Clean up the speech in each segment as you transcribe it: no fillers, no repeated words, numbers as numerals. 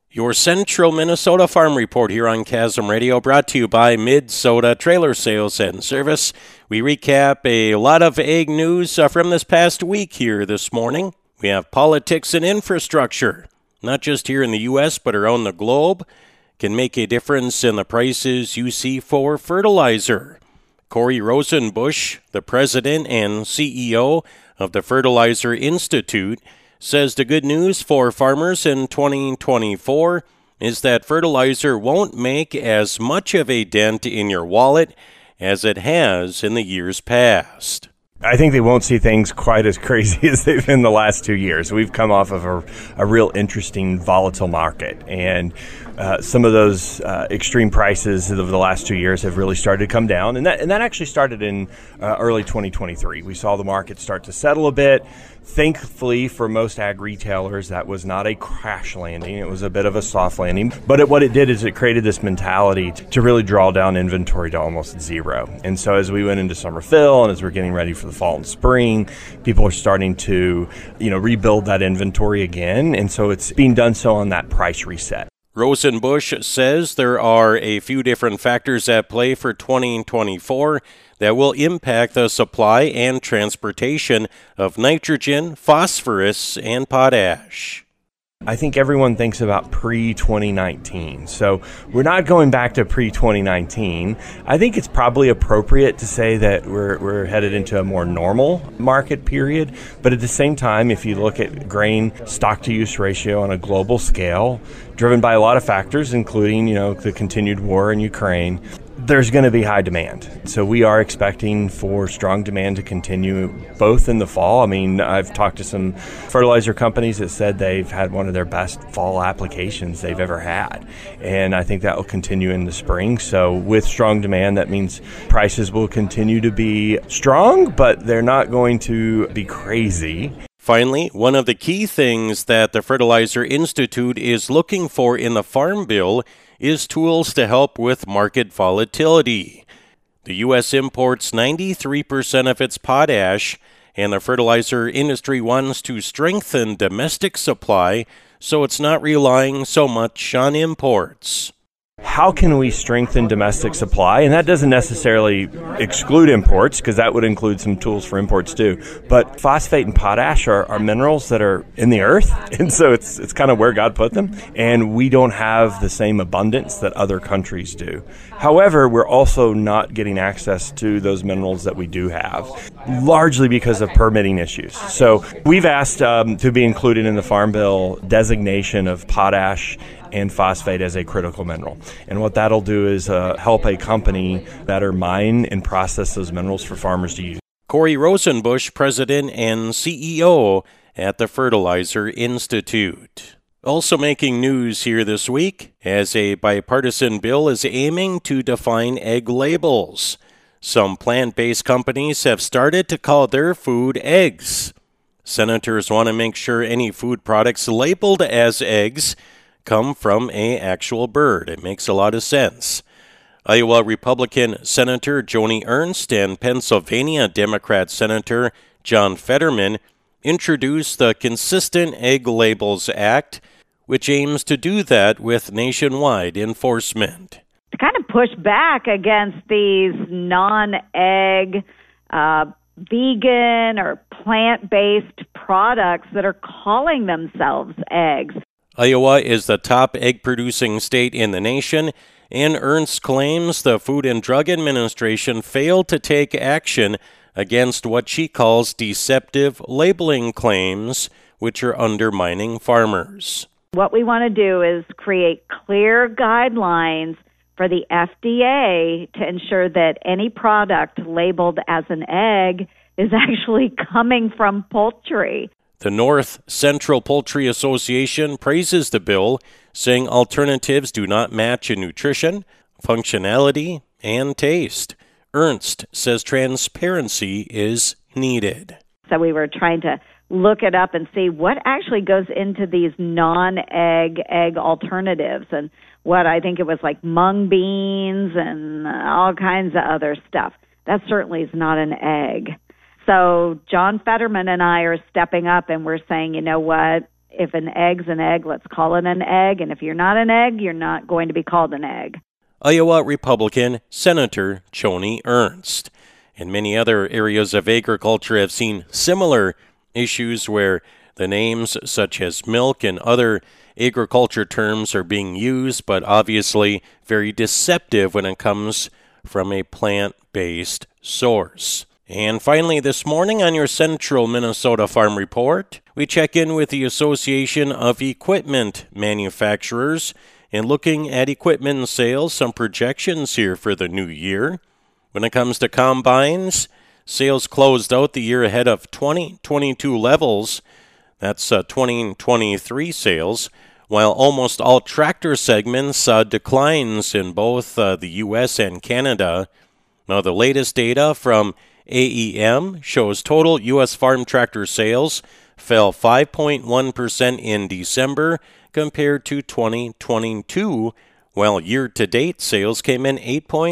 Your Central Minnesota Farm Report here on Chasm Radio, brought to you by Mid-Soda Trailer Sales and Service. We recap a lot of egg news from this past week here this morning. We have politics and infrastructure, not just here in the U.S., but around the globe, can make a difference in the prices you see for fertilizer. Corey Rosenbusch, the president and CEO of the Fertilizer Institute, says the good news for farmers in 2024 is that fertilizer won't make as much of a dent in your wallet as it has in the years past. I think they won't see things quite as crazy as they've been the last 2 years. We've come off of a real interesting, volatile market, and some of those extreme prices of the last 2 years have really started to come down, and that actually started in early 2023. We saw the market start to settle a bit. Thankfully, for most ag retailers, that was not a crash landing. It was a bit of a soft landing. But what it did is it created this mentality to really draw down inventory to almost zero. And so as we went into summer fill and as we're getting ready for the fall and spring, people are starting to, rebuild that inventory again. And so it's being done so on that price reset. Rosenbusch says there are a few different factors at play for 2024 that will impact the supply and transportation of nitrogen, phosphorus, and potash. I think everyone thinks about pre-2019. So we're not going back to pre-2019. I think it's probably appropriate to say that we're headed into a more normal market period. But at the same time, if you look at grain stock-to-use ratio on a global scale, driven by a lot of factors, including, the continued war in Ukraine, there's going to be high demand. So we are expecting for strong demand to continue both in the fall. I mean, I've talked to some fertilizer companies that said they've had one of their best fall applications they've ever had. And I think that will continue in the spring. So with strong demand, that means prices will continue to be strong, but they're not going to be crazy. Finally, one of the key things that the Fertilizer Institute is looking for in the Farm Bill is tools to help with market volatility. The U.S. imports 93% of its potash, and the fertilizer industry wants to strengthen domestic supply so it's not relying so much on imports. How can we strengthen domestic supply? And that doesn't necessarily exclude imports, because that would include some tools for imports too. But phosphate and potash are minerals that are in the earth, and so it's kind of where God put them. And we don't have the same abundance that other countries do. However, we're also not getting access to those minerals that we do have, largely because of permitting issues. So we've asked to be included in the Farm Bill designation of potash and phosphate as a critical mineral. And what that'll do is help a company better mine and process those minerals for farmers to use. Corey Rosenbusch, President and CEO at the Fertilizer Institute. Also making news here this week, as a bipartisan bill is aiming to define egg labels. Some plant-based companies have started to call their food eggs. Senators want to make sure any food products labeled as eggs come from an actual bird. It makes a lot of sense. Iowa Republican Senator Joni Ernst and Pennsylvania Democrat Senator John Fetterman introduced the Consistent Egg Labels Act, which aims to do that with nationwide enforcement. To kind of push back against these non-egg, vegan or plant-based products that are calling themselves eggs. Iowa is the top egg-producing state in the nation, and Ernst claims the Food and Drug Administration failed to take action against what she calls deceptive labeling claims, which are undermining farmers. What we want to do is create clear guidelines for the FDA to ensure that any product labeled as an egg is actually coming from poultry. The North Central Poultry Association praises the bill, saying alternatives do not match in nutrition, functionality, and taste. Ernst says transparency is needed. So we were trying to look it up and see what actually goes into these non-egg egg alternatives, and what I think it was like mung beans and all kinds of other stuff. That certainly is not an egg. So John Fetterman and I are stepping up, and we're saying, you know what, if an egg's an egg, let's call it an egg. And if you're not an egg, you're not going to be called an egg. Iowa Republican Senator Joni Ernst. And many other areas of agriculture have seen similar issues where the names such as milk and other agriculture terms are being used, but obviously very deceptive when it comes from a plant-based source. And finally, this morning on your Central Minnesota Farm Report, we check in with the Association of Equipment Manufacturers and looking at equipment sales, some projections here for the new year. When it comes to combines, sales closed out the year ahead of 2022 levels. That's 2023 sales, while almost all tractor segments saw declines in both the U.S. and Canada. Now, the latest data from AEM shows total U.S. farm tractor sales fell 5.1% in December compared to 2022, while year-to-date sales came in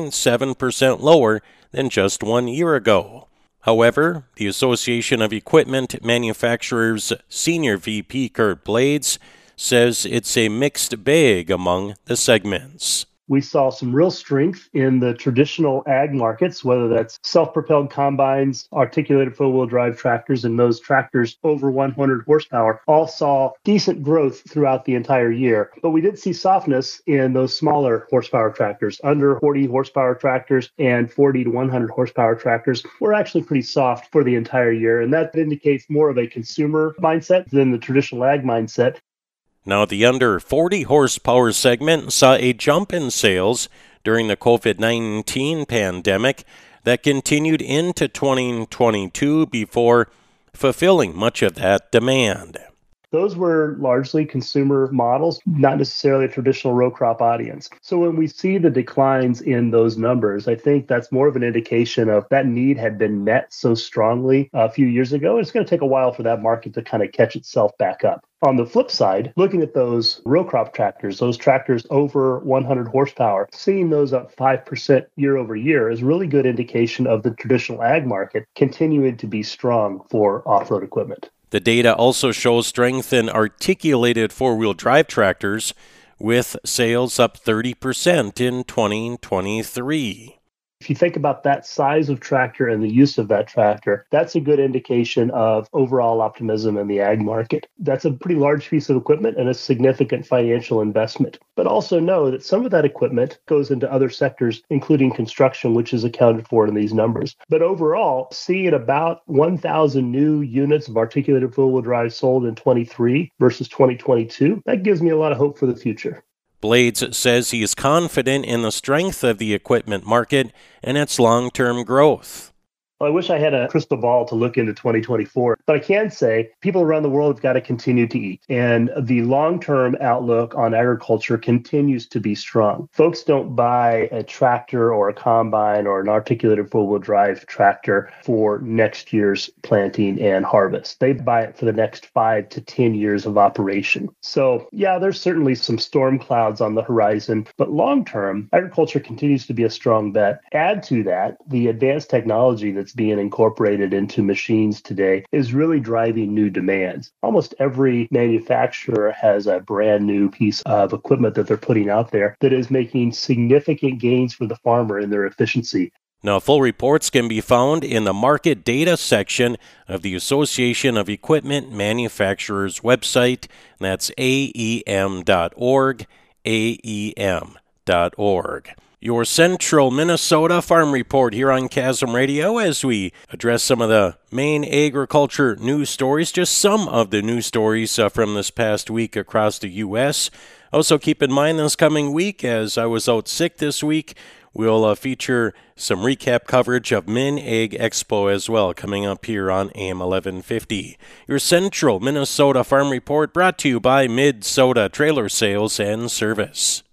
8.7% lower than just 1 year ago. However, the Association of Equipment Manufacturers Senior VP Kurt Blades says it's a mixed bag among the segments. We saw some real strength in the traditional ag markets, whether that's self-propelled combines, articulated four-wheel drive tractors, and those tractors over 100 horsepower all saw decent growth throughout the entire year. But we did see softness in those smaller horsepower tractors. Under 40 horsepower tractors and 40 to 100 horsepower tractors were actually pretty soft for the entire year. And that indicates more of a consumer mindset than the traditional ag mindset. Now, the under 40 horsepower segment saw a jump in sales during the COVID-19 pandemic that continued into 2022 before fulfilling much of that demand. Those were largely consumer models, not necessarily a traditional row crop audience. So when we see the declines in those numbers, I think that's more of an indication of that need had been met so strongly a few years ago. It's going to take a while for that market to kind of catch itself back up. On the flip side, looking at those row crop tractors, those tractors over 100 horsepower, seeing those up 5% year over year is a really good indication of the traditional ag market continuing to be strong for off-road equipment. The data also shows strength in articulated four-wheel drive tractors, with sales up 30% in 2023. If you think about that size of tractor and the use of that tractor, that's a good indication of overall optimism in the ag market. That's a pretty large piece of equipment and a significant financial investment. But also know that some of that equipment goes into other sectors, including construction, which is accounted for in these numbers. But overall, seeing about 1,000 new units of articulated four-wheel drive sold in 23 versus 2022, that gives me a lot of hope for the future. Blades says he is confident in the strength of the equipment market and its long-term growth. Well, I wish I had a crystal ball to look into 2024, but I can say people around the world have got to continue to eat. And the long-term outlook on agriculture continues to be strong. Folks don't buy a tractor or a combine or an articulated four-wheel drive tractor for next year's planting and harvest. They buy it for the next 5 to 10 years of operation. So, yeah, there's certainly some storm clouds on the horizon, but long-term, agriculture continues to be a strong bet. Add to that, the advanced technology that's being incorporated into machines today is really driving new demands. Almost every manufacturer has a brand new piece of equipment that they're putting out there that is making significant gains for the farmer in their efficiency. Now, full reports can be found in the market data section of the Association of Equipment Manufacturers website. That's aem.org, aem.org. Your Central Minnesota Farm Report here on Chasm Radio as we address some of the main agriculture news stories, just some of the news stories from this past week across the U.S. Also keep in mind this coming week, as I was out sick this week, we'll feature some recap coverage of Min Ag Expo as well coming up here on AM 1150. Your Central Minnesota Farm Report brought to you by Mid-Soda Trailer Sales and Service.